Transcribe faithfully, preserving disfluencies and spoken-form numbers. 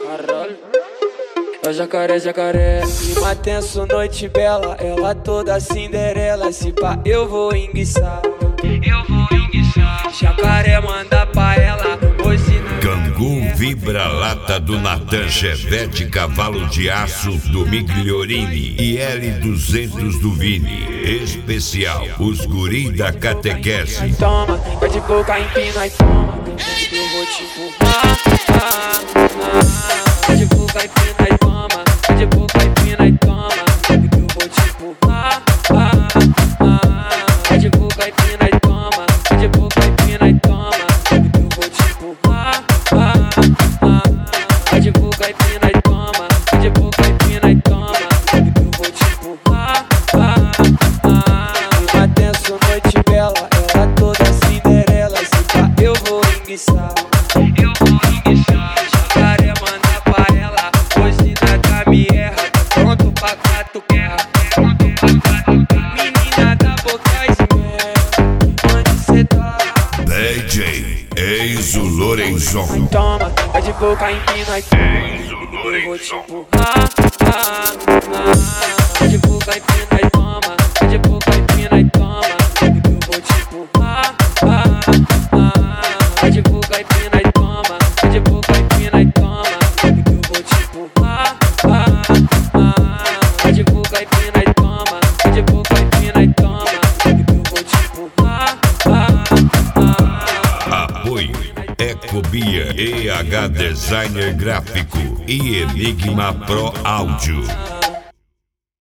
Caralho. É o jacaré, jacaré. Clima tenso, noite bela. Ela toda Cinderela. Se pá, eu vou enguiçar. Eu vou enguiçar. Jacaré manda pra ela. Hoje não. Gangu vibra-lata do Natan Chevette, cavalo de aço do Migliorini e L duzentos do Vini. Especial, os guri da catequese. Toma, vai de boca, empina e toma. Eu vou te empurrar. Vai de boca, empina e toma. Vai de boca, empina e toma. Eu vou te empurrar. Vai de boca, empina e toma. Vai de boca, empina e toma. Eu vou te empurrar. Vai de boca, empina e toma. Vai de boca, empina e toma. Eu vou te empurrar. Clima tenso, noite bela. Ela toda Cinderela. Se pá, eu vou enguiçar. Eu vou enguiçar. Jacaré manda pra ela. Hoje nada me erra. Tá pronto pra quatro guerra. Pronto pra quatro guerra. Menina da boca esmerra. Onde cê tá? D J Enzo Lorenzon. Toma, vai de boca, empina e toma. Eu vou te empurrar. Vai de boca, empina e toma. Vai de boca, empina e toma. Eu vou te empurrar. Vai de boca, empina e toma. Vai de boca, empina e toma. Eu vou te empurrar. Vai de boca, empina e toma. Vai de boca, empina e toma. Eu vou te empurrar. Apoio Ecobia, E H Designer Gráfico e Enigma Pro Áudio.